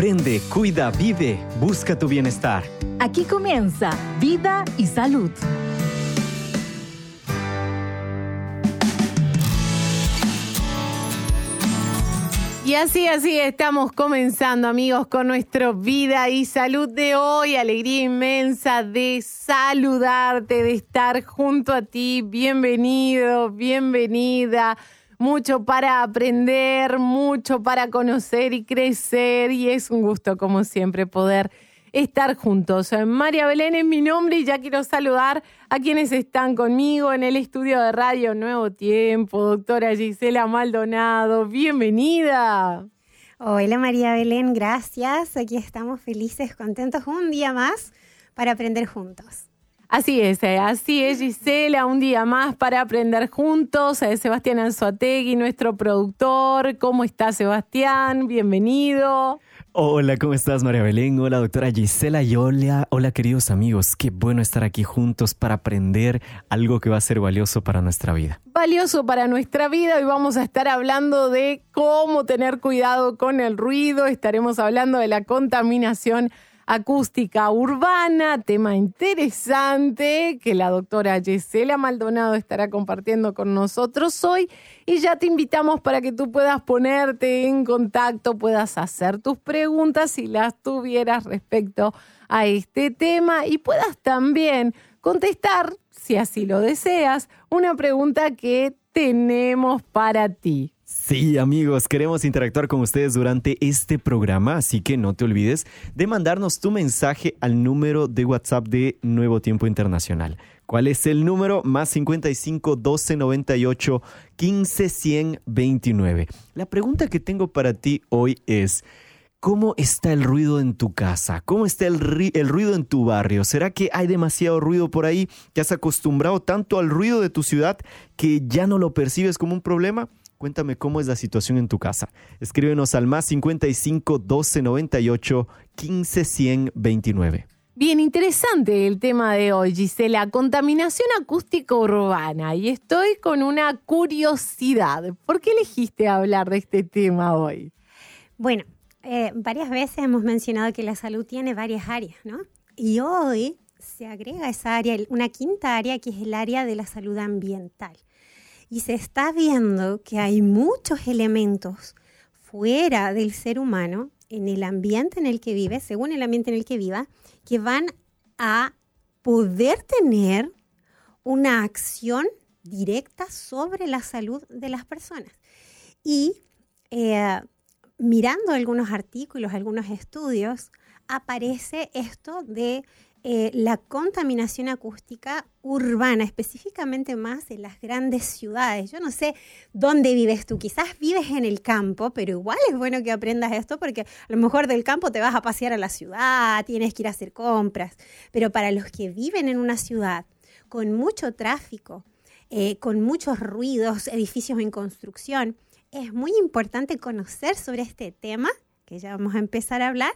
Aprende, cuida, vive, busca tu bienestar. Aquí comienza Vida y Salud. Y así estamos comenzando, amigos, con nuestro Vida y Salud de hoy. Alegría inmensa de saludarte, de estar junto a ti. Bienvenido, bienvenida. Mucho para aprender, mucho para conocer y crecer. Y es un gusto, como siempre, poder estar juntos. María Belén es mi nombre y ya quiero saludar a quienes están conmigo en el estudio de Radio Nuevo Tiempo. Doctora Gisela Maldonado, bienvenida. Hola María Belén, gracias. Aquí estamos felices, contentos un día más para aprender juntos. Así es Gisela, un día más para aprender juntos. Sebastián Anzoátegui, nuestro productor. ¿Cómo está Sebastián? Bienvenido. Hola, ¿cómo estás, María Belén? Hola, doctora Gisela y hola, queridos amigos. Qué bueno estar aquí juntos para aprender algo que va a ser valioso para nuestra vida. Valioso para nuestra vida. Hoy vamos a estar hablando de cómo tener cuidado con el ruido. Estaremos hablando de la contaminación acústica urbana, tema interesante que la doctora Gisela Maldonado estará compartiendo con nosotros hoy. Y ya te invitamos para que tú puedas ponerte en contacto, puedas hacer tus preguntas si las tuvieras respecto a este tema y puedas también contestar, si así lo deseas, una pregunta que tenemos para ti. Sí, amigos, queremos interactuar con ustedes durante este programa, así que no te olvides de mandarnos tu mensaje al número de WhatsApp de Nuevo Tiempo Internacional. ¿Cuál es el número? Más 55 12 98 15 100 29. La pregunta que tengo para ti hoy es: ¿cómo está el ruido en tu casa? ¿Cómo está el ruido en tu barrio? ¿Será que hay demasiado ruido por ahí? ¿Te has acostumbrado tanto al ruido de tu ciudad que ya no lo percibes como un problema? Cuéntame cómo es la situación en tu casa. Escríbenos al más 55 12 98 15 100 29. Bien, interesante el tema de hoy, Gisela. Contaminación acústica urbana. Y estoy con una curiosidad. ¿Por qué elegiste hablar de este tema hoy? Bueno, varias veces hemos mencionado que la salud tiene varias áreas, ¿no? Y hoy se agrega esa área, una quinta área, que es el área de la salud ambiental. Y se está viendo que hay muchos elementos fuera del ser humano, en el ambiente en el que vive, según el ambiente en el que viva, que van a poder tener una acción directa sobre la salud de las personas. Y mirando algunos artículos, algunos estudios, aparece esto de la contaminación acústica urbana, específicamente más en las grandes ciudades. Yo no sé dónde vives tú, quizás vives en el campo, pero igual es bueno que aprendas esto porque a lo mejor del campo te vas a pasear a la ciudad, tienes que ir a hacer compras, pero para los que viven en una ciudad con mucho tráfico, con muchos ruidos, edificios en construcción, es muy importante conocer sobre este tema, que ya vamos a empezar a hablar,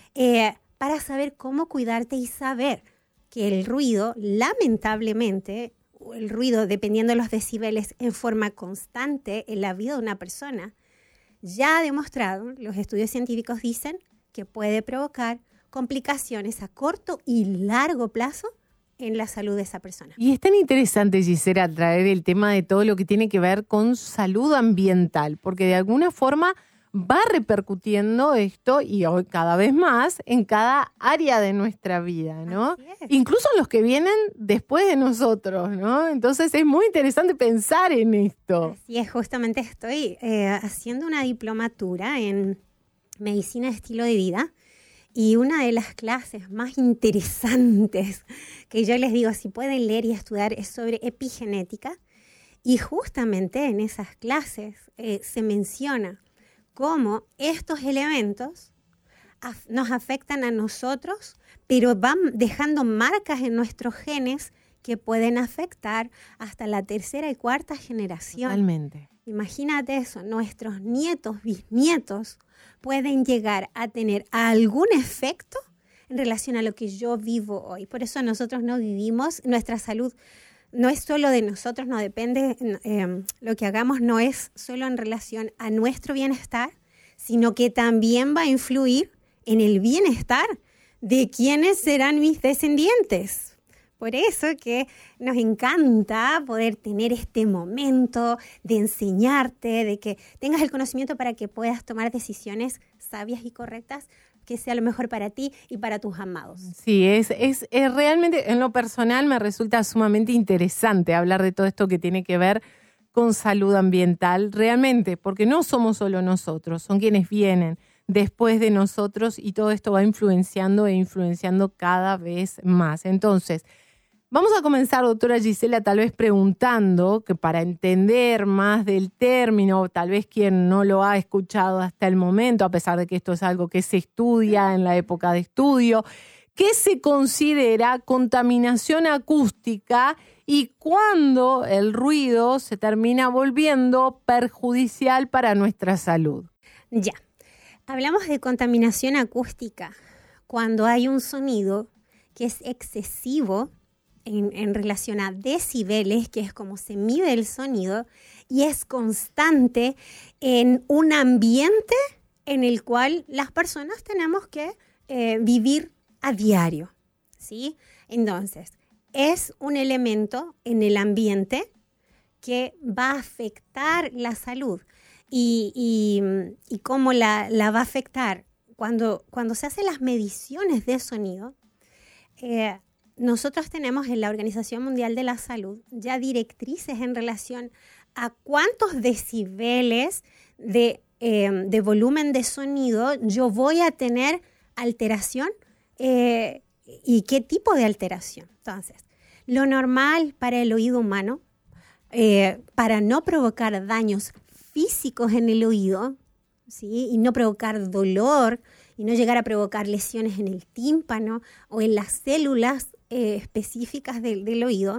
para saber cómo cuidarte y saber que el ruido, lamentablemente, el ruido, dependiendo de los decibeles, en forma constante en la vida de una persona, ya ha demostrado, los estudios científicos dicen, que puede provocar complicaciones a corto y largo plazo en la salud de esa persona. Y es tan interesante, Gisela, traer el tema de todo lo que tiene que ver con salud ambiental, porque de alguna forma va repercutiendo esto y hoy cada vez más en cada área de nuestra vida, ¿no? Incluso los que vienen después de nosotros, ¿no? Entonces es muy interesante pensar en esto. Así es, justamente estoy haciendo una diplomatura en medicina de estilo de vida y una de las clases más interesantes que yo les digo, si pueden leer y estudiar, es sobre epigenética. Y justamente en esas clases se menciona cómo estos elementos nos afectan a nosotros, pero van dejando marcas en nuestros genes que pueden afectar hasta la tercera y cuarta generación. Totalmente. Imagínate eso, nuestros nietos, bisnietos pueden llegar a tener algún efecto en relación a lo que yo vivo hoy. Por eso nosotros no vivimos, nuestra salud no es solo de nosotros, no depende, lo que hagamos no es solo en relación a nuestro bienestar, sino que también va a influir en el bienestar de quienes serán mis descendientes. Por eso que nos encanta poder tener este momento de enseñarte, de que tengas el conocimiento para que puedas tomar decisiones sabias y correctas que sea lo mejor para ti y para tus amados. Sí, es realmente, en lo personal me resulta sumamente interesante hablar de todo esto que tiene que ver con salud ambiental, realmente, porque no somos solo nosotros, son quienes vienen después de nosotros y todo esto va influenciando cada vez más. Entonces, vamos a comenzar, doctora Gisela, tal vez preguntando, que para entender más del término, tal vez quien no lo ha escuchado hasta el momento, a pesar de que esto es algo que se estudia en la época de estudio, ¿qué se considera contaminación acústica y cuándo el ruido se termina volviendo perjudicial para nuestra salud? Ya, hablamos de contaminación acústica cuando hay un sonido que es excesivo en relación a decibeles, que es como se mide el sonido, y es constante en un ambiente en el cual las personas tenemos que vivir a diario, ¿sí? Entonces, es un elemento en el ambiente que va a afectar la salud. ¿Y cómo la va a afectar? Cuando se hacen las mediciones de sonido, nosotros tenemos en la Organización Mundial de la Salud ya directrices en relación a cuántos decibeles de volumen de sonido yo voy a tener alteración y qué tipo de alteración. Entonces, lo normal para el oído humano, para no provocar daños físicos en el oído, ¿sí? Y no provocar dolor y no llegar a provocar lesiones en el tímpano o en las células específicas del oído.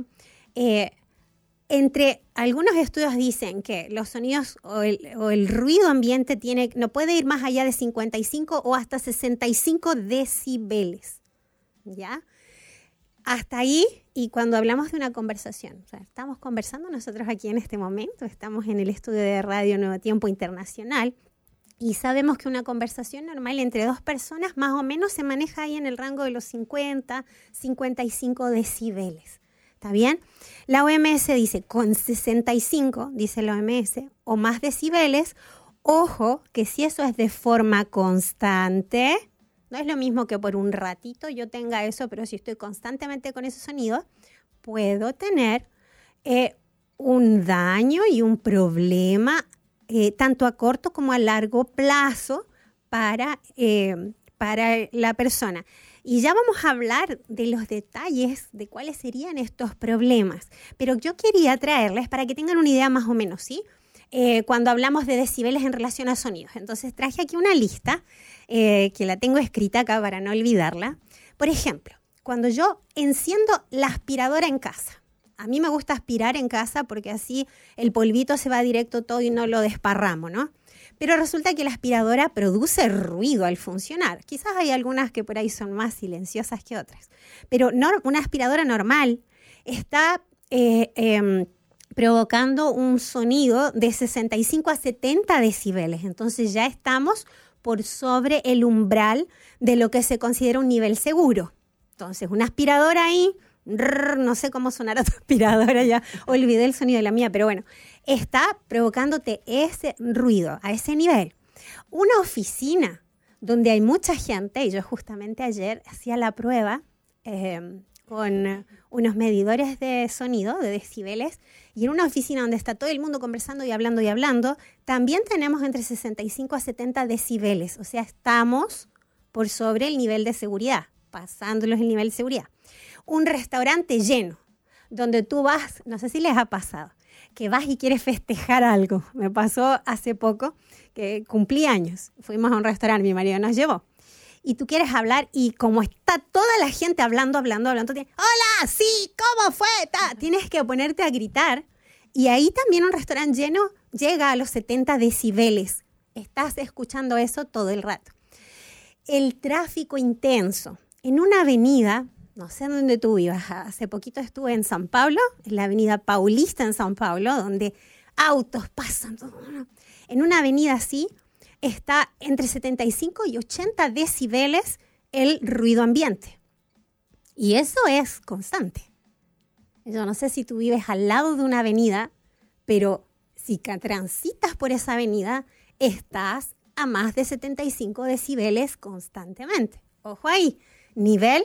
Entre algunos estudios dicen que los sonidos o el ruido ambiente no puede ir más allá de 55 o hasta 65 decibeles, ¿ya? Hasta ahí, y cuando hablamos de una conversación, o sea, estamos conversando nosotros aquí en este momento, estamos en el estudio de Radio Nuevo Tiempo Internacional, y sabemos que una conversación normal entre dos personas más o menos se maneja ahí en el rango de los 50, 55 decibeles. ¿Está bien? La OMS dice con 65, dice la OMS, o más decibeles. Ojo, que si eso es de forma constante, no es lo mismo que por un ratito yo tenga eso, pero si estoy constantemente con ese sonido, puedo tener un daño y un problema tanto a corto como a largo plazo para la persona. Y ya vamos a hablar de los detalles de cuáles serían estos problemas. Pero yo quería traerles para que tengan una idea más o menos, ¿sí? Cuando hablamos de decibeles en relación a sonidos. Entonces traje aquí una lista que la tengo escrita acá para no olvidarla. Por ejemplo, cuando yo enciendo la aspiradora en casa. A mí me gusta aspirar en casa porque así el polvito se va directo todo y no lo desparramo, ¿no? Pero resulta que la aspiradora produce ruido al funcionar. Quizás hay algunas que por ahí son más silenciosas que otras. Pero una aspiradora normal está provocando un sonido de 65 a 70 decibeles. Entonces ya estamos por sobre el umbral de lo que se considera un nivel seguro. Entonces una aspiradora ahí, no sé cómo sonará tu aspiradora, ya olvidé el sonido de la mía, pero bueno, está provocándote ese ruido a ese nivel. Una oficina donde hay mucha gente, y yo justamente ayer hacía la prueba con unos medidores de sonido, de decibeles, y en una oficina donde está todo el mundo conversando y hablando, también tenemos entre 65 a 70 decibeles, o sea, estamos por sobre el nivel de seguridad, pasándolos el nivel de seguridad. Un restaurante lleno, donde tú vas, no sé si les ha pasado, que vas y quieres festejar algo. Me pasó hace poco que cumplí años. Fuimos a un restaurante, mi marido nos llevó. Y tú quieres hablar y como está toda la gente hablando, ¡hola! ¡Sí! ¿Cómo fue? Tienes que ponerte a gritar. Y ahí también un restaurante lleno llega a los 70 decibeles. Estás escuchando eso todo el rato. El tráfico intenso. En una avenida, no sé dónde tú vivas, hace poquito estuve en San Pablo, en la avenida Paulista en San Pablo, donde autos pasan, en una avenida así, está entre 75 y 80 decibeles el ruido ambiente. Y eso es constante. Yo no sé si tú vives al lado de una avenida, pero si transitas por esa avenida, estás a más de 75 decibeles constantemente. Ojo ahí, nivel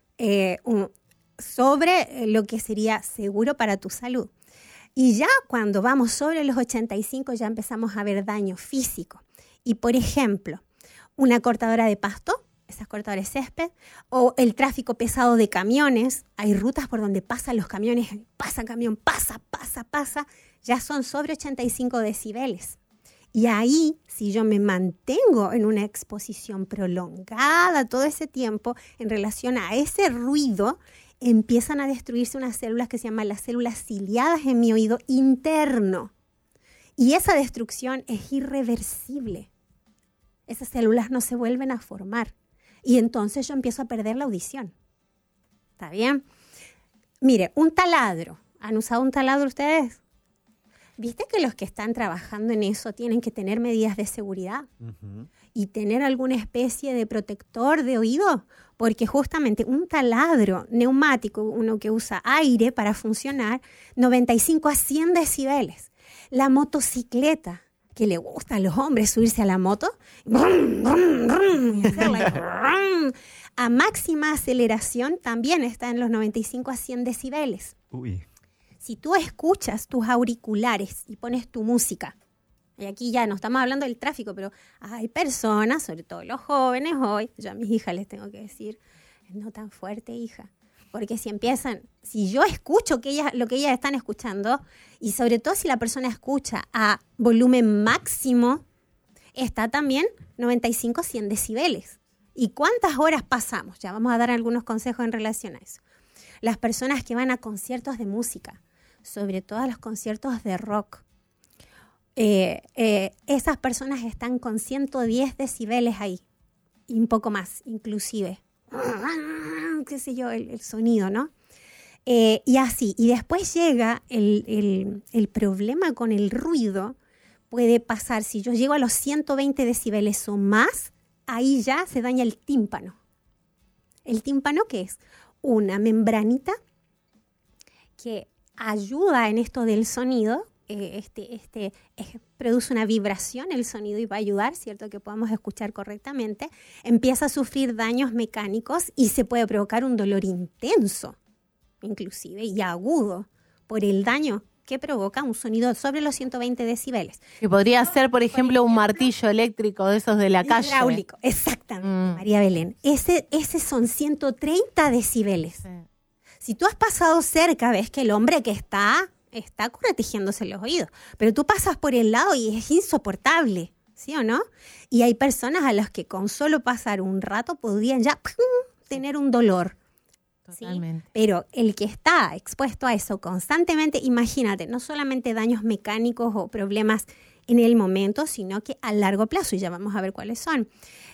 sobre lo que sería seguro para tu salud. Y ya cuando vamos sobre los 85 ya empezamos a ver daño físico. Y por ejemplo, una cortadora de pasto, esas cortadoras de césped, o el tráfico pesado de camiones, hay rutas por donde pasan los camiones, pasa camión, pasa, ya son sobre 85 decibeles. Y ahí, si yo me mantengo en una exposición prolongada todo ese tiempo en relación a ese ruido, empiezan a destruirse unas células que se llaman las células ciliadas en mi oído interno. Y esa destrucción es irreversible. Esas células no se vuelven a formar. Y entonces yo empiezo a perder la audición. ¿Está bien? Mire, un taladro. ¿Han usado un taladro ustedes? ¿Viste que los que están trabajando en eso tienen que tener medidas de seguridad? Uh-huh. Y tener alguna especie de protector de oído, porque justamente un taladro neumático, uno que usa aire para funcionar, 95 a 100 decibeles. La motocicleta, que le gusta a los hombres subirse a la moto, brum, brum, brum, y hacerla, brum, a máxima aceleración también está en los 95 a 100 decibeles. Uy. Si tú escuchas tus auriculares y pones tu música, y aquí ya no estamos hablando del tráfico, pero hay personas, sobre todo los jóvenes hoy, yo a mis hijas les tengo que decir, no tan fuerte, hija, porque si yo escucho lo que ellas están escuchando, y sobre todo si la persona escucha a volumen máximo, está también 95-100 decibeles. ¿Y cuántas horas pasamos? Ya vamos a dar algunos consejos en relación a eso. Las personas que van a conciertos de música, sobre todo a los conciertos de rock, esas personas están con 110 decibeles ahí, y un poco más, inclusive. Qué sé yo, el sonido, ¿no? Y así. Y después llega el problema con el ruido. Puede pasar, si yo llego a los 120 decibeles o más, ahí ya se daña el tímpano. ¿El tímpano qué es? Una membranita que ayuda en esto del sonido, produce una vibración el sonido y va a ayudar, ¿cierto?, que podamos escuchar correctamente. Empieza a sufrir daños mecánicos y se puede provocar un dolor intenso, inclusive, y agudo, por el daño que provoca un sonido sobre los 120 decibeles. Que podría ser, por ejemplo, un martillo eléctrico de esos de la calle. Hidráulico, exactamente, María Belén. Ese son 130 decibeles. Sí. Si tú has pasado cerca, ves que el hombre que está corretejiéndose los oídos, pero tú pasas por el lado y es insoportable, ¿sí o no? Y hay personas a las que con solo pasar un rato podrían ya tener un dolor. Totalmente. ¿Sí? Pero el que está expuesto a eso constantemente, imagínate, no solamente daños mecánicos o problemas en el momento, sino que a largo plazo, y ya vamos a ver cuáles son.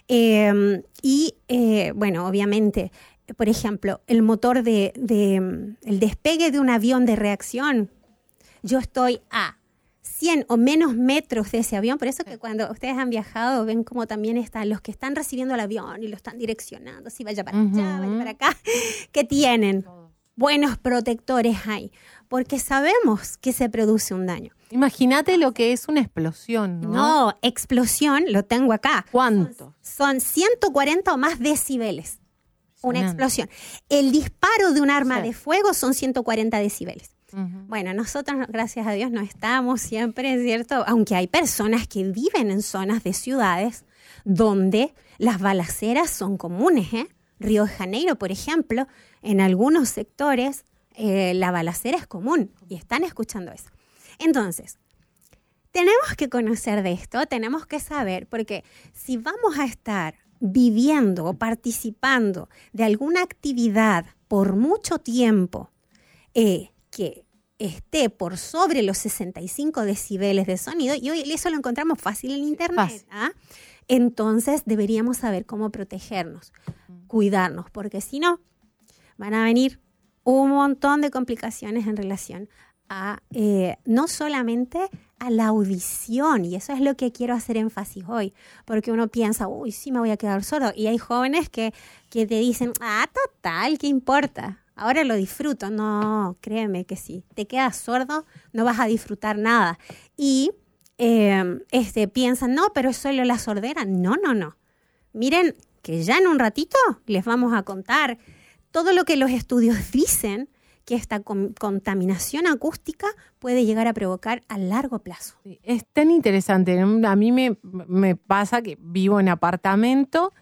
Bueno, obviamente, por ejemplo, el motor el despegue de un avión de reacción. Yo estoy a 100 o menos metros de ese avión, por eso que cuando ustedes han viajado ven como también están los que están recibiendo el avión y lo están direccionando, si vaya para allá, vaya para acá, que tienen buenos protectores ahí, porque sabemos que se produce un daño. Imagínate lo que es una explosión, ¿no? No, explosión, lo tengo acá. ¿Cuánto? Son 140 o más decibeles. Una explosión. El disparo de un arma de fuego son 140 decibeles. Uh-huh. Bueno, nosotros, gracias a Dios, no estamos siempre, ¿cierto? Aunque hay personas que viven en zonas de ciudades donde las balaceras son comunes, ¿eh? Río de Janeiro, por ejemplo, en algunos sectores la balacera es común y están escuchando eso. Entonces, tenemos que conocer de esto, tenemos que saber, porque si vamos a estar viviendo o participando de alguna actividad por mucho tiempo que esté por sobre los 65 decibeles de sonido, y hoy eso lo encontramos fácil en internet, entonces deberíamos saber cómo protegernos, cuidarnos, porque si no, van a venir un montón de complicaciones en relación a no solamente a la audición, y eso es lo que quiero hacer énfasis hoy, porque uno piensa, uy, sí me voy a quedar sordo, y hay jóvenes que te dicen, total, ¿qué importa? Ahora lo disfruto. No, créeme que si te quedas sordo no vas a disfrutar nada. Y piensan, no, pero es solo la sordera. No. Miren que ya en un ratito les vamos a contar todo lo que los estudios dicen que esta contaminación acústica puede llegar a provocar a largo plazo. Sí, es tan interesante. A mí me pasa que vivo en apartamento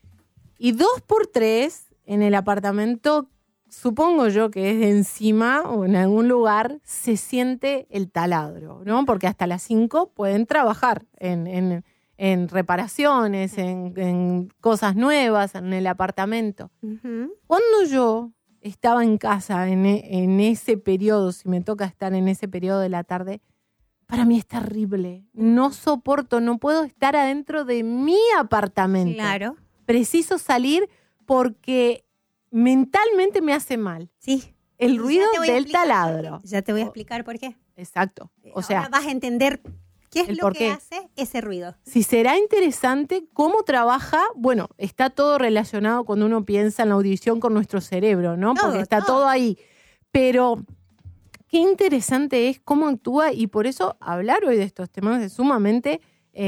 y 2x3 en el apartamento, supongo yo que es de encima o en algún lugar, se siente el taladro, ¿no? Porque hasta las 5 pueden trabajar en reparaciones, en cosas nuevas en el apartamento. Uh-huh. Cuando yo estaba en casa en ese periodo, si me toca estar en ese periodo de la tarde, para mí es terrible. No soporto, no puedo estar adentro de mi apartamento. Claro. Preciso salir porque mentalmente me hace mal. Sí. El ruido del taladro. Ya te voy a explicar por qué. Exacto. O sea, ahora vas a entender qué es lo que hace ese ruido. Si será interesante cómo trabaja, bueno, está todo relacionado cuando uno piensa en la audición con nuestro cerebro, ¿no? Porque está todo ahí. Pero qué interesante es cómo actúa, y por eso hablar hoy de estos temas es sumamente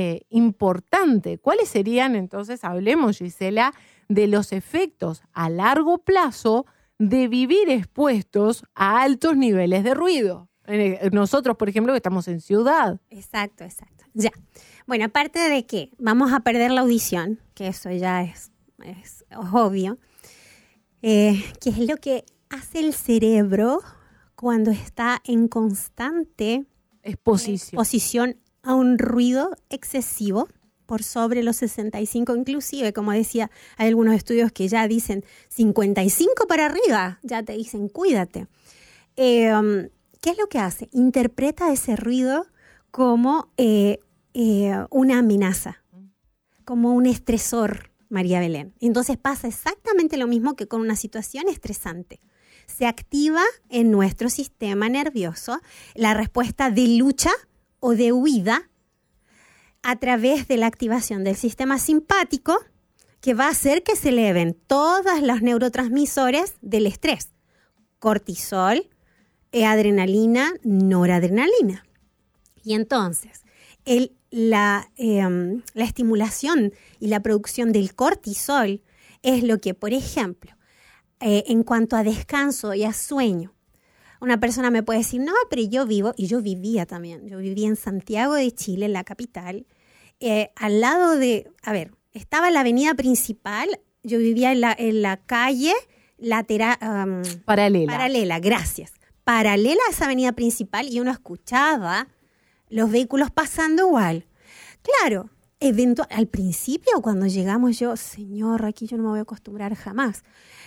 importante. ¿Cuáles serían entonces, hablemos, Gisela, de los efectos a largo plazo de vivir expuestos a altos niveles de ruido? Nosotros, por ejemplo, que estamos en ciudad. Exacto. Ya. Bueno, aparte de que vamos a perder la audición, que eso ya es obvio, ¿qué es lo que hace el cerebro cuando está en constante exposición a un ruido excesivo por sobre los 65, inclusive, como decía, hay algunos estudios que ya dicen 55 para arriba, ya te dicen cuídate. ¿Qué es lo que hace? Interpreta ese ruido como una amenaza, como un estresor, María Belén. Entonces pasa exactamente lo mismo que con una situación estresante. Se activa en nuestro sistema nervioso la respuesta de lucha o de huida a través de la activación del sistema simpático, que va a hacer que se eleven todos los neurotransmisores del estrés: cortisol, adrenalina, noradrenalina. Y entonces, la estimulación y la producción del cortisol es lo que, por ejemplo, en cuanto a descanso y a sueño, una persona me puede decir, no, pero yo vivía en Santiago de Chile, en la capital, al lado de, estaba en la avenida principal, yo vivía en la calle lateral, paralela, gracias. Paralela a esa avenida principal, y uno escuchaba los vehículos pasando igual. Claro, al principio cuando llegamos yo, señor, aquí yo no me voy a acostumbrar jamás.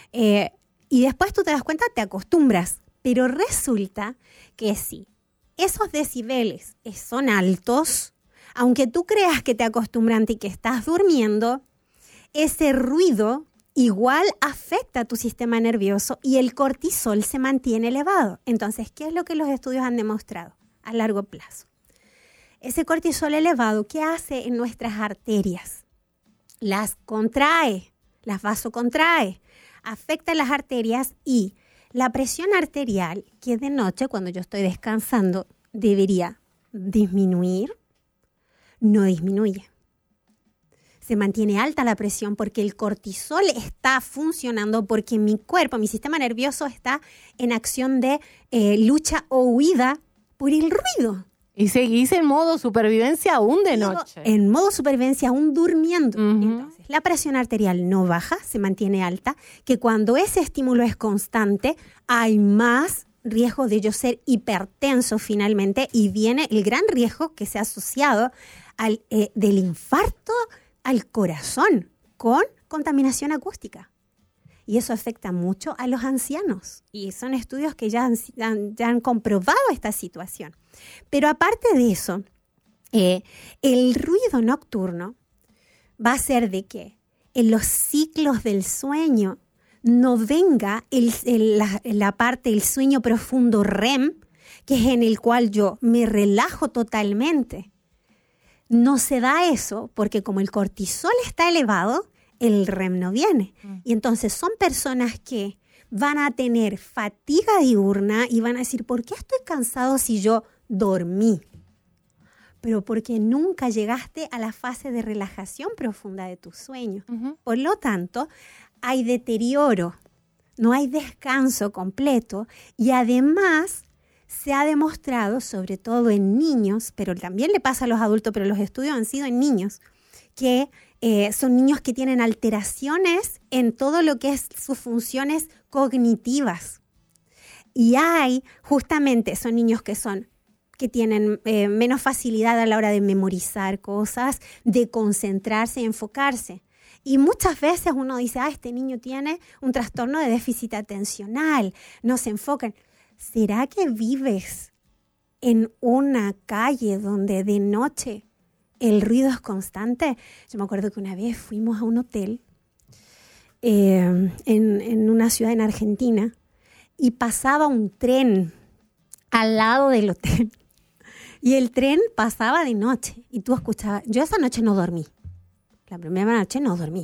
Y después tú te das cuenta, te acostumbras. Pero resulta que sí, esos decibeles son altos, aunque tú creas que te acostumbran y que estás durmiendo, ese ruido igual afecta a tu sistema nervioso y el cortisol se mantiene elevado. Entonces, ¿qué es lo que los estudios han demostrado a largo plazo? Ese cortisol elevado, ¿qué hace en nuestras arterias? Las contrae, las vasocontrae, afecta las arterias, y la presión arterial, que de noche, cuando yo estoy descansando, debería disminuir, no disminuye. Se mantiene alta la presión porque el cortisol está funcionando, porque mi cuerpo, mi sistema nervioso está en acción de lucha o huida por el ruido. Y seguís en modo supervivencia aún de noche. En modo supervivencia aún durmiendo. Uh-huh. Entonces, la presión arterial no baja, se mantiene alta, que cuando ese estímulo es constante, hay más riesgo de yo ser hipertenso finalmente, y viene el gran riesgo que se ha asociado del infarto al corazón con contaminación acústica. Y eso afecta mucho a los ancianos. Y son estudios que ya han comprobado esta situación. Pero aparte de eso, el ruido nocturno va a hacer de que en los ciclos del sueño no venga la parte del sueño profundo REM, que es en el cual yo me relajo totalmente. No se da eso porque como el cortisol está elevado, el REM no viene. Y entonces son personas que van a tener fatiga diurna y van a decir, ¿por qué estoy cansado si yo dormí? Pero porque nunca llegaste a la fase de relajación profunda de tu sueño. Por lo tanto, hay deterioro, no hay descanso completo y además se ha demostrado, sobre todo en niños, pero también le pasa a los adultos, pero los estudios han sido en niños, que son niños que tienen alteraciones en todo lo que es sus funciones cognitivas. Y hay, justamente, son niños que tienen menos facilidad a la hora de memorizar cosas, de concentrarse y enfocarse. Y muchas veces uno dice, este niño tiene un trastorno de déficit atencional, no se enfocan. ¿Será que vives en una calle donde de noche el ruido es constante? Yo me acuerdo que una vez fuimos a un hotel en una ciudad en Argentina y pasaba un tren al lado del hotel. Y el tren pasaba de noche y tú escuchabas. Yo esa noche no dormí. La primera noche no dormí.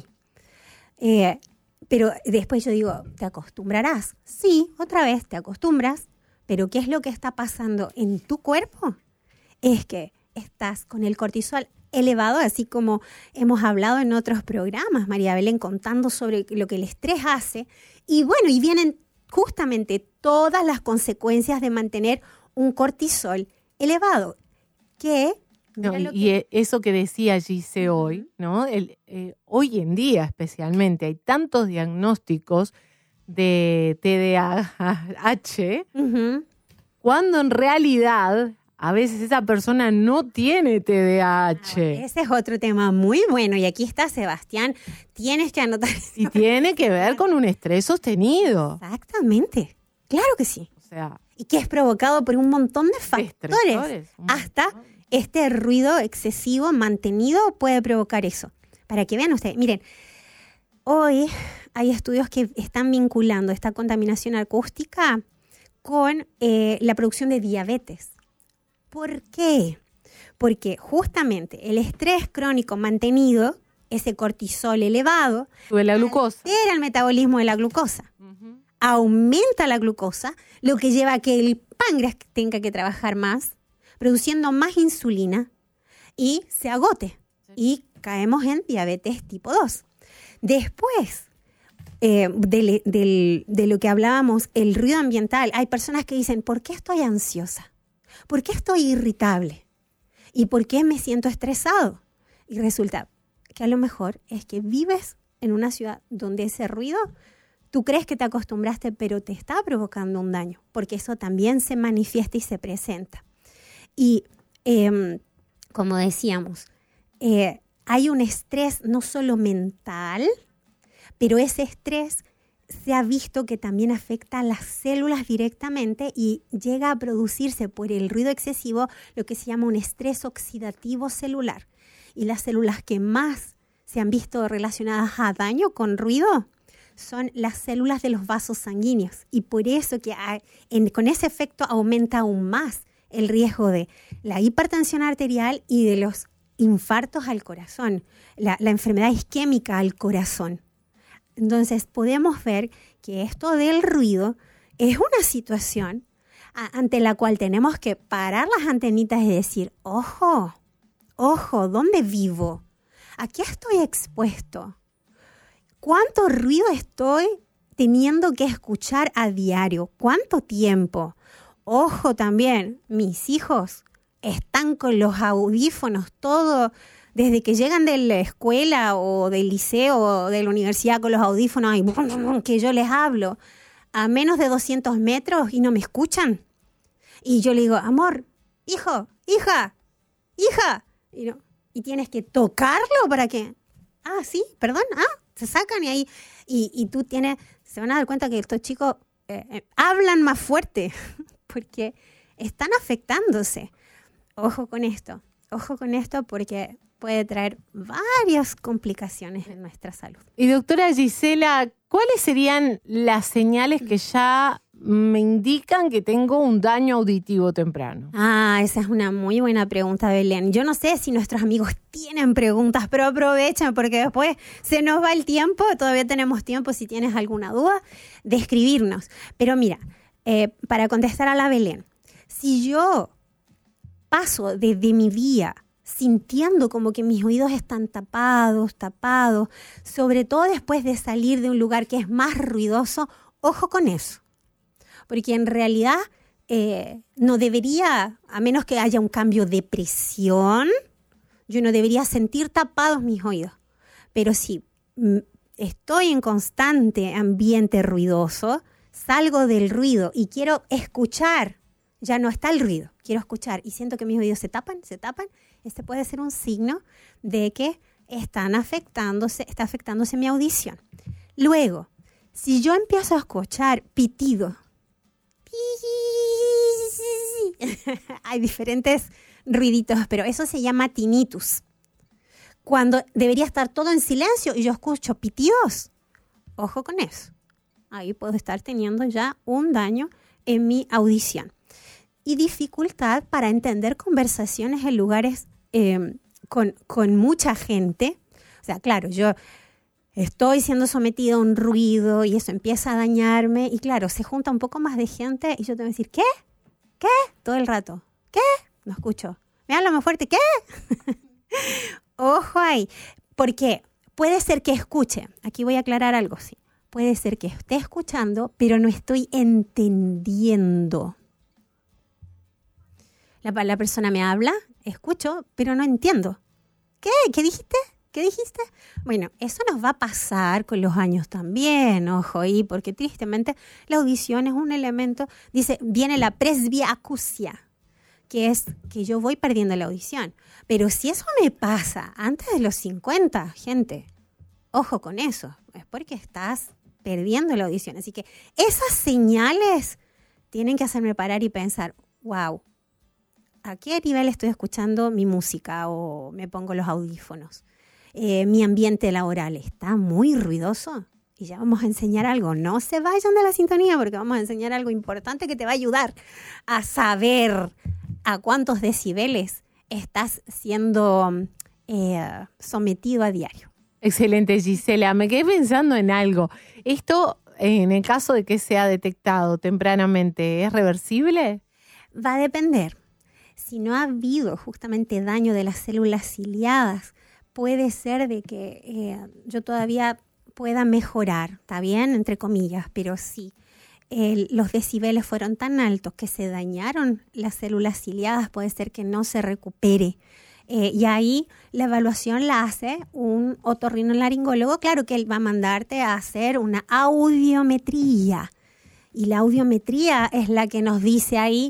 Pero después yo digo, ¿te acostumbrarás? Sí, otra vez te acostumbras. Pero ¿qué es lo que está pasando en tu cuerpo? Es que estás con el cortisol elevado, así como hemos hablado en otros programas, María Belén, contando sobre lo que el estrés hace. Y bueno, y vienen justamente todas las consecuencias de mantener un cortisol elevado. Eso que decía Gise hoy, ¿no? Hoy en día especialmente hay tantos diagnósticos de TDAH, cuando en realidad a veces esa persona no tiene TDAH. Ese es otro tema muy bueno y aquí está Sebastián, tienes que anotar. Y tiene que ver con un estrés sostenido. Exactamente, claro que sí. O sea, y que es provocado por un montón de factores. Hasta este ruido excesivo mantenido puede provocar eso. Para que vean ustedes, miren, hoy hay estudios que están vinculando esta contaminación acústica con la producción de diabetes. ¿Por qué? Porque justamente el estrés crónico mantenido, ese cortisol elevado, sube la glucosa. Altera el metabolismo de la glucosa. Aumenta la glucosa, lo que lleva a que el páncreas tenga que trabajar más, produciendo más insulina y se agote. Y caemos en diabetes tipo 2. Después de lo que hablábamos, el ruido ambiental, hay personas que dicen, ¿por qué estoy ansiosa? ¿Por qué estoy irritable? ¿Y por qué me siento estresado? Y resulta que a lo mejor es que vives en una ciudad donde ese ruido, tú crees que te acostumbraste, pero te está provocando un daño, porque eso también se manifiesta y se presenta. Y como decíamos, hay un estrés no solo mental, pero ese estrés se ha visto que también afecta a las células directamente y llega a producirse por el ruido excesivo lo que se llama un estrés oxidativo celular. Y las células que más se han visto relacionadas a daño con ruido son las células de los vasos sanguíneos. Y por eso que con ese efecto aumenta aún más el riesgo de la hipertensión arterial y de los infartos al corazón, la enfermedad isquémica al corazón. Entonces podemos ver que esto del ruido es una situación ante la cual tenemos que parar las antenitas y decir, ojo, ¿dónde vivo? ¿A qué estoy expuesto? ¿Cuánto ruido estoy teniendo que escuchar a diario? ¿Cuánto tiempo? Ojo también, mis hijos están con los audífonos todo. Desde que llegan de la escuela o del liceo o de la universidad con los audífonos y que yo les hablo a menos de 200 metros y no me escuchan. Y yo le digo, amor, hijo, hija. Y tienes que tocarlo para que... sí, perdón, se sacan y ahí... Y tú se van a dar cuenta que estos chicos hablan más fuerte porque están afectándose. Ojo con esto porque puede traer varias complicaciones en nuestra salud. Y doctora Gisela, ¿cuáles serían las señales que ya me indican que tengo un daño auditivo temprano? Esa es una muy buena pregunta, Belén. Yo no sé si nuestros amigos tienen preguntas, pero aprovechen porque después se nos va el tiempo. Todavía tenemos tiempo, si tienes alguna duda, de escribirnos. Pero mira, para contestar a la Belén, si yo paso desde mi día sintiendo como que mis oídos están tapados, sobre todo después de salir de un lugar que es más ruidoso, ojo con eso. Porque en realidad no debería, a menos que haya un cambio de presión, yo no debería sentir tapados mis oídos. Pero si estoy en constante ambiente ruidoso, salgo del ruido y quiero escuchar, ya no está el ruido, quiero escuchar y siento que mis oídos se tapan, este puede ser un signo de que está afectándose mi audición. Luego, si yo empiezo a escuchar pitidos, hay diferentes ruiditos, pero eso se llama tinnitus. Cuando debería estar todo en silencio y yo escucho pitidos, ojo con eso. Ahí puedo estar teniendo ya un daño en mi audición. Y dificultad para entender conversaciones en lugares con mucha gente. O sea, claro, yo estoy siendo sometida a un ruido y eso empieza a dañarme. Y claro, se junta un poco más de gente y yo tengo que decir, ¿qué? ¿Qué? Todo el rato. ¿Qué? No escucho. ¿Me habla más fuerte? ¿Qué? Ojo ahí. Porque puede ser que escuche. Aquí voy a aclarar algo, sí. Puede ser que esté escuchando, pero no estoy entendiendo. La persona me habla, escucho, pero no entiendo. ¿Qué? ¿Qué dijiste? ¿Qué dijiste? Bueno, eso nos va a pasar con los años también, ojo ahí, porque tristemente la audición es un elemento, viene la presbiacusia, que es que yo voy perdiendo la audición. Pero si eso me pasa antes de los 50, gente, ojo con eso, es porque estás perdiendo la audición. Así que esas señales tienen que hacerme parar y pensar, wow, ¿a qué nivel estoy escuchando mi música o me pongo los audífonos? Mi ambiente laboral está muy ruidoso y ya vamos a enseñar algo. No se vayan de la sintonía porque vamos a enseñar algo importante que te va a ayudar a saber a cuántos decibeles estás siendo sometido a diario. Excelente, Gisela. Me quedé pensando en algo. ¿Esto, en el caso de que sea detectado tempranamente, es reversible? Va a depender. Si no ha habido justamente daño de las células ciliadas, puede ser de que yo todavía pueda mejorar, ¿está bien? Entre comillas, pero sí. Los decibeles fueron tan altos que se dañaron las células ciliadas, puede ser que no se recupere. Y ahí la evaluación la hace un otorrinolaringólogo. Claro que él va a mandarte a hacer una audiometría. Y la audiometría es la que nos dice ahí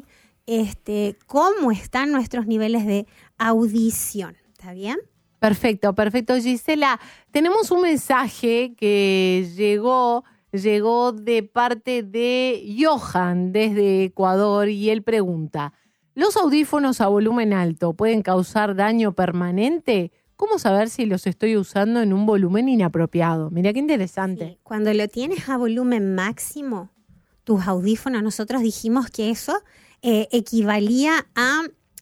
cómo están nuestros niveles de audición. ¿Está bien? Perfecto, Gisela. Tenemos un mensaje que llegó de parte de Johan desde Ecuador y él pregunta, ¿los audífonos a volumen alto pueden causar daño permanente? ¿Cómo saber si los estoy usando en un volumen inapropiado? Mira qué interesante. Sí, cuando lo tienes a volumen máximo, tus audífonos, nosotros dijimos que eso equivalía a,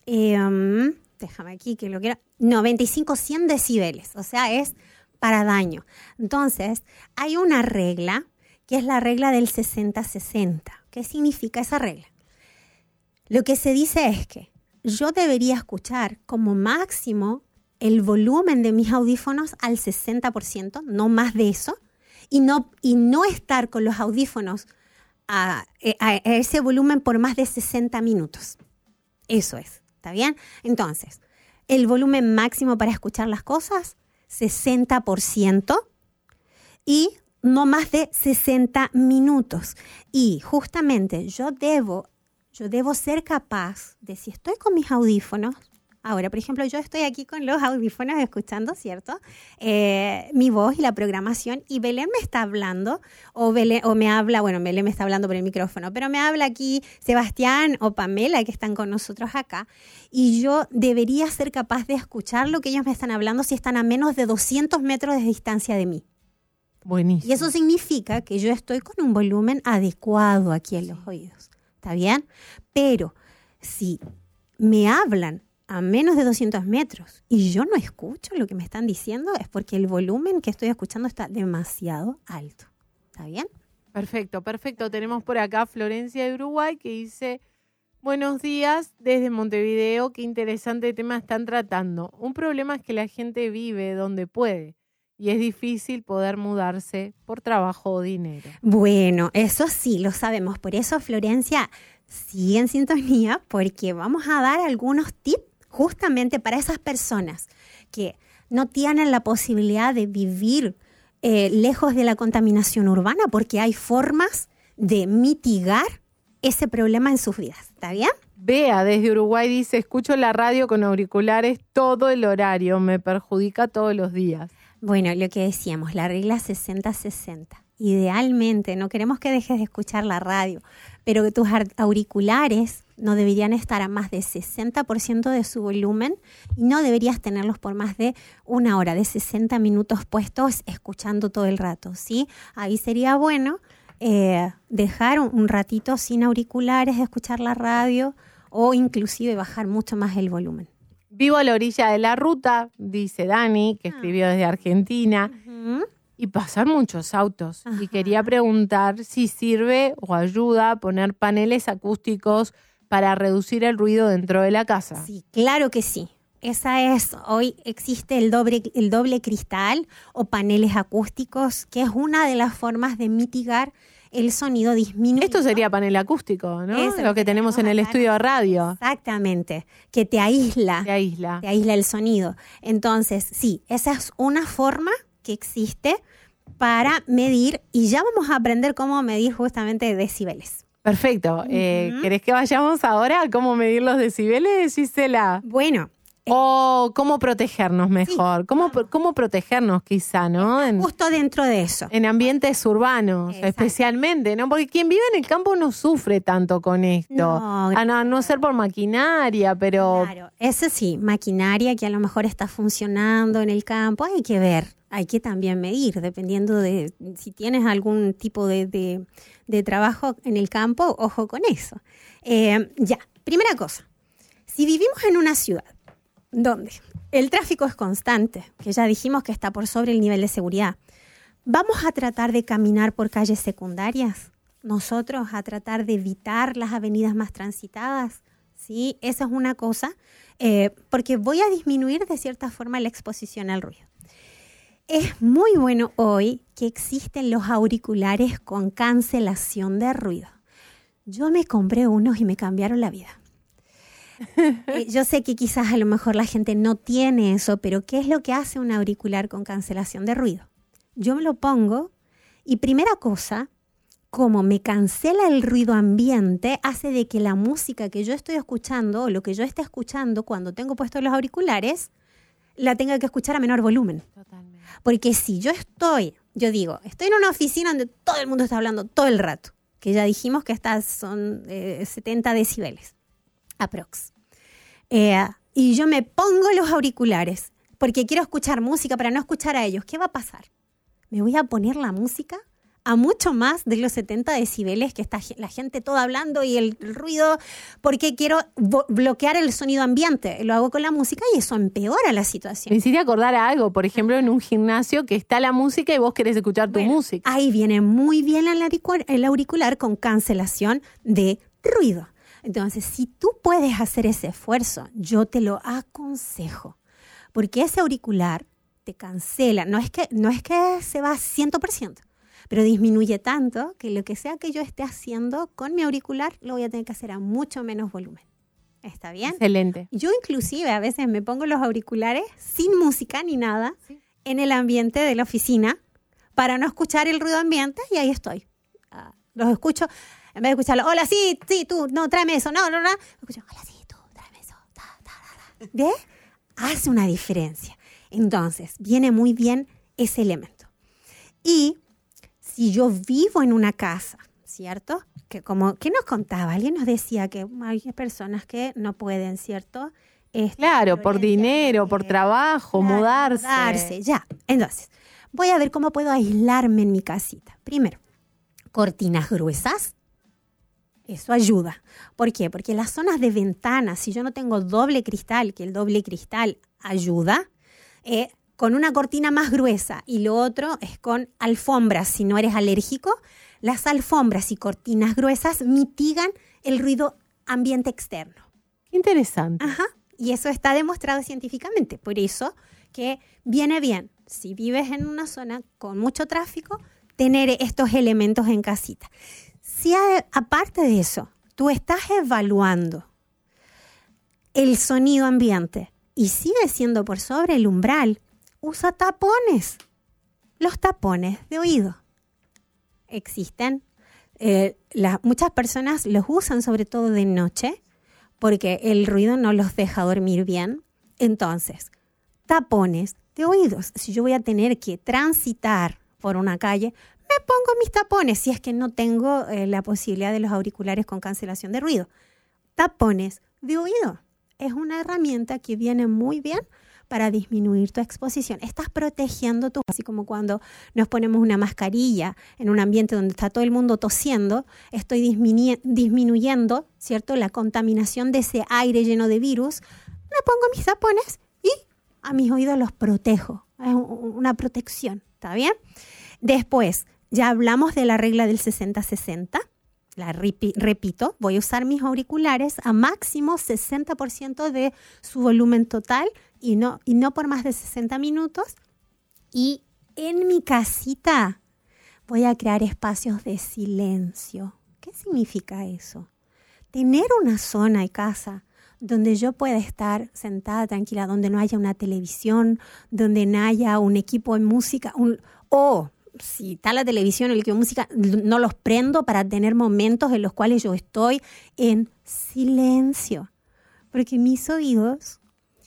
déjame aquí que lo quiero, 95-100 decibeles, o sea, es para daño. Entonces, hay una regla que es la regla del 60-60. ¿Qué significa esa regla? Lo que se dice es que yo debería escuchar como máximo el volumen de mis audífonos al 60%, no más de eso, y no estar con los audífonos a ese volumen por más de 60 minutos. Eso es, ¿está bien? Entonces, el volumen máximo para escuchar las cosas, 60%, y no más de 60 minutos. Y justamente yo debo ser capaz de, si estoy con mis audífonos, ahora, por ejemplo, yo estoy aquí con los audífonos escuchando, ¿cierto? Mi voz y la programación, y Belén me está hablando, o me habla, bueno, Belén me está hablando por el micrófono, pero me habla aquí Sebastián o Pamela, que están con nosotros acá, y yo debería ser capaz de escuchar lo que ellos me están hablando si están a menos de 200 metros de distancia de mí. Buenísimo. Y eso significa que yo estoy con un volumen adecuado aquí en los oídos. ¿Está bien? Pero si me hablan a menos de 200 metros y yo no escucho lo que me están diciendo, es porque el volumen que estoy escuchando está demasiado alto. ¿Está bien? Perfecto, perfecto. Tenemos por acá Florencia de Uruguay que dice: buenos días desde Montevideo, qué interesante tema están tratando. Un problema es que la gente vive donde puede y es difícil poder mudarse por trabajo o dinero. Bueno, eso sí, lo sabemos. Por eso, Florencia, sigue en sintonía porque vamos a dar algunos tips justamente para esas personas que no tienen la posibilidad de vivir lejos de la contaminación urbana, porque hay formas de mitigar ese problema en sus vidas. ¿Está bien? Bea desde Uruguay dice: escucho la radio con auriculares todo el horario, me perjudica todos los días. Bueno, lo que decíamos, la regla 60-60. Idealmente, no queremos que dejes de escuchar la radio, pero que tus auriculares no deberían estar a más de 60% de su volumen y no deberías tenerlos por más de 1 hora, de 60 minutos puestos escuchando todo el rato, ¿sí? Ahí sería bueno dejar un ratito sin auriculares, escuchar la radio o inclusive bajar mucho más el volumen. Vivo a la orilla de la ruta, dice Dani, que escribió desde Argentina, y pasan muchos autos. Ajá. Y quería preguntar si sirve o ayuda a poner paneles acústicos para reducir el ruido dentro de la casa. Sí, claro que sí. Hoy existe el doble cristal o paneles acústicos, que es una de las formas de mitigar el sonido disminuido. Esto sería panel acústico, ¿no? Eso Lo que tenemos en el estudio de radio. Exactamente, que te aísla. Te aísla. Te aísla el sonido. Entonces, sí, esa es una forma que existe para medir, y ya vamos a aprender cómo medir justamente decibeles. Perfecto. ¿Querés que vayamos ahora a cómo medir los decibeles, Gisela? Bueno. O cómo protegernos mejor. Sí. ¿Cómo protegernos quizá, no? Justo dentro de eso. En ambientes urbanos, exacto, especialmente, ¿no? Porque quien vive en el campo no sufre tanto con esto. No, a no ser por maquinaria, pero... Claro, eso sí, maquinaria que a lo mejor está funcionando en el campo, hay que ver. Hay que también medir, dependiendo de si tienes algún tipo de trabajo en el campo, ojo con eso. Ya, primera cosa, si vivimos en una ciudad donde el tráfico es constante, que ya dijimos que está por sobre el nivel de seguridad, ¿vamos a tratar de caminar por calles secundarias? ¿Nosotros a tratar de evitar las avenidas más transitadas? ¿Sí? Esa es una cosa, porque voy a disminuir de cierta forma la exposición al ruido. Es muy bueno hoy que existen los auriculares con cancelación de ruido. Yo me compré unos y me cambiaron la vida. Yo sé que quizás a lo mejor la gente no tiene eso, pero ¿qué es lo que hace un auricular con cancelación de ruido? Yo me lo pongo y primera cosa, como me cancela el ruido ambiente, hace de que la música que yo estoy escuchando o lo que yo esté escuchando cuando tengo puestos los auriculares, la tenga que escuchar a menor volumen. Totalmente. Porque si estoy en una oficina donde todo el mundo está hablando todo el rato, que ya dijimos que estas son 70 decibeles, aprox. Y yo me pongo los auriculares porque quiero escuchar música para no escuchar a ellos. ¿Qué va a pasar? Me voy a poner la música a mucho más de los 70 decibeles que está la gente toda hablando y el ruido, porque quiero bloquear el sonido ambiente. Lo hago con la música y eso empeora la situación. Me hiciste acordar a algo, por ejemplo, en un gimnasio que está la música y vos querés escuchar tu música. Ahí viene muy bien el auricular con cancelación de ruido. Entonces, si tú puedes hacer ese esfuerzo, yo te lo aconsejo, porque ese auricular te cancela. No es que se va 100%. Pero disminuye tanto que lo que sea que yo esté haciendo con mi auricular lo voy a tener que hacer a mucho menos volumen. ¿Está bien? Excelente. Yo inclusive a veces me pongo los auriculares sin música ni nada en el ambiente de la oficina para no escuchar el ruido ambiente y ahí estoy. Los escucho, en vez de escucharlo, hola, sí, tú, no, tráeme eso, no. Escucho, hola, sí, tú, tráeme eso. ¿Ve? Hace una diferencia. Entonces, viene muy bien ese elemento. Y si yo vivo en una casa, ¿cierto? ¿Qué nos contaba? Alguien nos decía que hay personas que no pueden, ¿cierto? Claro, por dinero, por trabajo, claro, mudarse. Ya. Entonces, voy a ver cómo puedo aislarme en mi casita. Primero, cortinas gruesas. Eso ayuda. ¿Por qué? Porque las zonas de ventanas, si yo no tengo doble cristal, que el doble cristal ayuda, con una cortina más gruesa, y lo otro es con alfombras. Si no eres alérgico, las alfombras y cortinas gruesas mitigan el ruido ambiente externo. Qué interesante. Ajá. Y eso está demostrado científicamente. Por eso que viene bien, si vives en una zona con mucho tráfico, tener estos elementos en casita. Si aparte de eso, tú estás evaluando el sonido ambiente y sigue siendo por sobre el umbral, usa tapones. Los tapones de oído existen. Muchas personas los usan sobre todo de noche porque el ruido no los deja dormir bien. Entonces, tapones de oídos. Si yo voy a tener que transitar por una calle, me pongo mis tapones si es que no tengo la posibilidad de los auriculares con cancelación de ruido. Tapones de oído es una herramienta que viene muy bien para disminuir tu exposición. Estás protegiendo tu, así como cuando nos ponemos una mascarilla en un ambiente donde está todo el mundo tosiendo, estoy disminuyendo, ¿cierto?, la contaminación de ese aire lleno de virus. Me pongo mis tapones y a mis oídos los protejo. Es una protección, ¿está bien? Después, ya hablamos de la regla del 60-60. Repito, voy a usar mis auriculares a máximo 60% de su volumen total y no por más de 60 minutos. Y en mi casita voy a crear espacios de silencio. ¿Qué significa eso? Tener una zona de casa donde yo pueda estar sentada tranquila, donde no haya una televisión, donde no haya un equipo de música, si está la televisión, el equipo de música, no los prendo para tener momentos en los cuales yo estoy en silencio. Porque mis oídos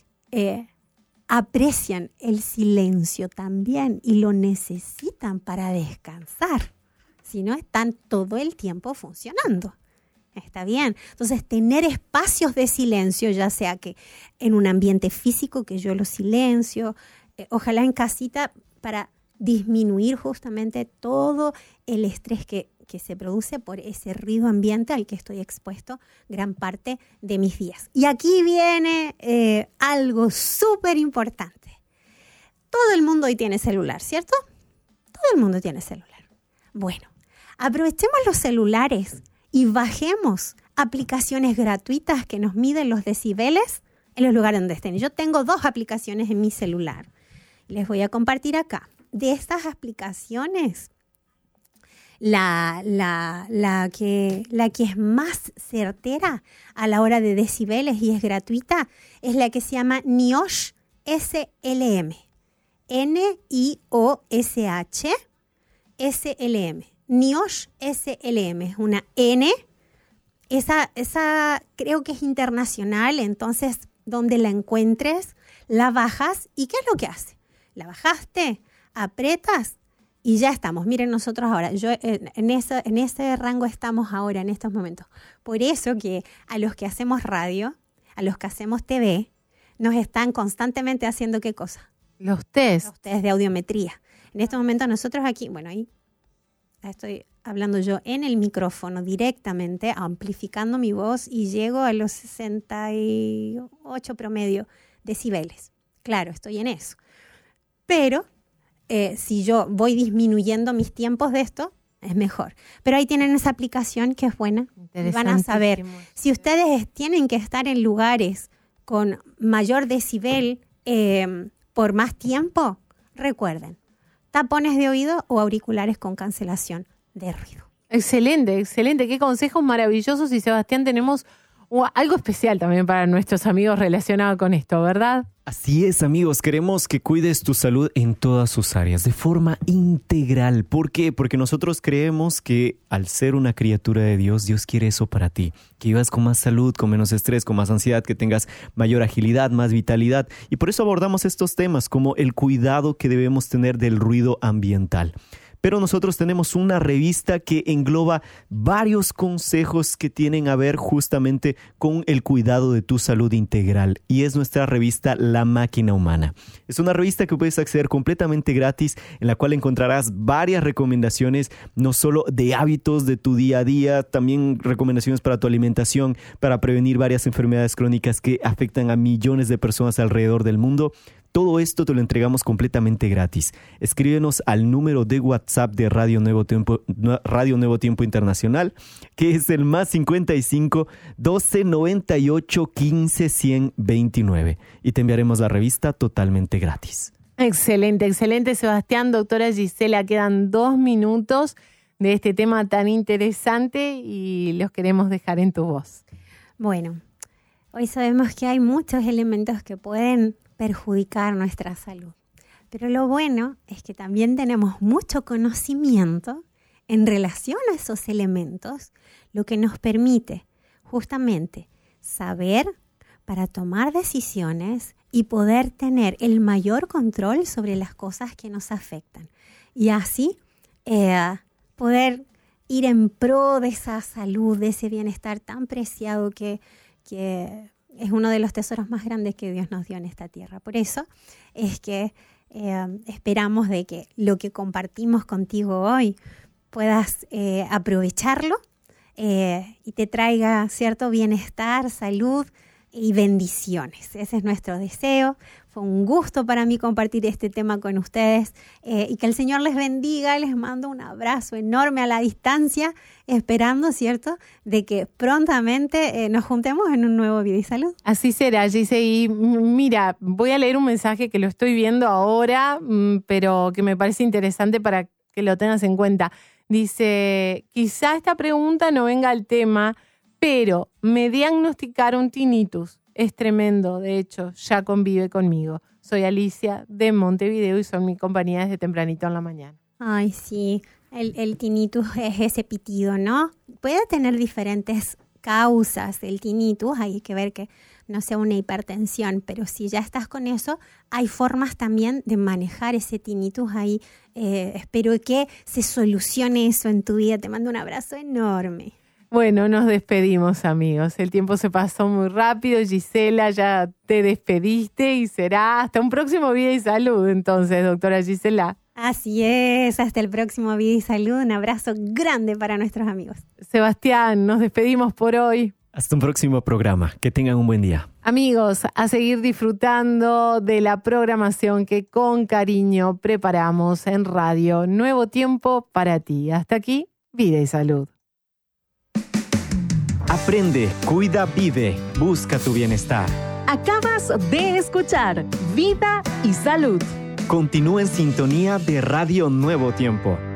aprecian el silencio también y lo necesitan para descansar. Si no, están todo el tiempo funcionando. Está bien. Entonces, tener espacios de silencio, ya sea que en un ambiente físico, que yo lo silencio, ojalá en casita, para disminuir justamente todo el estrés que se produce por ese ruido ambiente al que estoy expuesto gran parte de mis días. Y aquí viene algo súper importante. Todo el mundo hoy tiene celular, ¿cierto? Todo el mundo tiene celular. Bueno, aprovechemos los celulares y bajemos aplicaciones gratuitas que nos miden los decibeles en los lugares donde estén. Yo tengo 2 aplicaciones en mi celular. Les voy a compartir acá. De estas aplicaciones, la que es más certera a la hora de decibeles y es gratuita es la que se llama NIOSH SLM. NIOSH SLM. NIOSH SLM es una N. Esa creo que es internacional, entonces donde la encuentres, la bajas. ¿Y qué es lo que hace? La bajaste, apretas y ya estamos. Miren, nosotros ahora, en ese rango estamos ahora, en estos momentos. Por eso que a los que hacemos radio, a los que hacemos TV, nos están constantemente haciendo ¿qué cosa? Los test. Los test de audiometría. En este momento nosotros aquí, bueno, ahí estoy hablando yo en el micrófono directamente, amplificando mi voz y llego a los 68 promedio decibeles. Claro, estoy en eso. Pero si yo voy disminuyendo mis tiempos de esto, es mejor. Pero ahí tienen esa aplicación que es buena. Van a saber. Si ustedes tienen que estar en lugares con mayor decibel por más tiempo, recuerden, tapones de oído o auriculares con cancelación de ruido. Excelente, excelente. Qué consejos maravillosos. Y Sebastián, tenemos algo especial también para nuestros amigos relacionado con esto, ¿verdad? Así es, amigos. Queremos que cuides tu salud en todas sus áreas, de forma integral. ¿Por qué? Porque nosotros creemos que al ser una criatura de Dios, Dios quiere eso para ti. Que vivas con más salud, con menos estrés, con más ansiedad, que tengas mayor agilidad, más vitalidad. Y por eso abordamos estos temas como el cuidado que debemos tener del ruido ambiental. pero nosotros tenemos una revista que engloba varios consejos que tienen a ver justamente con el cuidado de tu salud integral, y es nuestra revista La Máquina Humana. Es una revista que puedes acceder completamente gratis, en la cual encontrarás varias recomendaciones, no solo de hábitos de tu día a día, también recomendaciones para tu alimentación, para prevenir varias enfermedades crónicas que afectan a millones de personas alrededor del mundo. Todo esto te lo entregamos completamente gratis. Escríbenos al número de WhatsApp de Radio Nuevo Tiempo Internacional, que es el +55 12 98 15 100 29, y te enviaremos la revista totalmente gratis. Excelente, excelente, Sebastián. Doctora Gisela, quedan 2 minutos de este tema tan interesante y los queremos dejar en tu voz. Bueno, hoy sabemos que hay muchos elementos que pueden perjudicar nuestra salud, pero lo bueno es que también tenemos mucho conocimiento en relación a esos elementos, lo que nos permite justamente saber para tomar decisiones y poder tener el mayor control sobre las cosas que nos afectan, y así poder ir en pro de esa salud, de ese bienestar tan preciado que es uno de los tesoros más grandes que Dios nos dio en esta tierra. Por eso es que esperamos de que lo que compartimos contigo hoy puedas aprovecharlo y te traiga cierto bienestar, salud y bendiciones. Ese es nuestro deseo. Fue un gusto para mí compartir este tema con ustedes y que el Señor les bendiga. Les mando un abrazo enorme a la distancia, esperando, ¿cierto?, de que prontamente nos juntemos en un nuevo Vida y Salud. Así será, Gise. Y mira, voy a leer un mensaje que lo estoy viendo ahora, pero que me parece interesante para que lo tengas en cuenta. Dice, quizá esta pregunta no venga al tema, pero me diagnosticaron tinnitus. Es tremendo, de hecho, ya convive conmigo. Soy Alicia de Montevideo y son mi compañía desde tempranito en la mañana. Ay, sí, el tinnitus es ese pitido, ¿no? Puede tener diferentes causas el tinnitus, hay que ver que no sea una hipertensión, pero si ya estás con eso, hay formas también de manejar ese tinnitus ahí. Espero que se solucione eso en tu vida. Te mando un abrazo enorme. Bueno, nos despedimos, amigos. El tiempo se pasó muy rápido. Gisela, ya te despediste y será hasta un próximo Vida y Salud. Entonces, doctora Gisela. Así es, hasta el próximo Vida y Salud. Un abrazo grande para nuestros amigos. Sebastián, nos despedimos por hoy. Hasta un próximo programa. Que tengan un buen día. Amigos, a seguir disfrutando de la programación que con cariño preparamos en Radio Nuevo Tiempo para ti. Hasta aquí, Vida y Salud. Aprende, cuida, vive, busca tu bienestar. Acabas de escuchar Vida y Salud. Continúa en sintonía de Radio Nuevo Tiempo.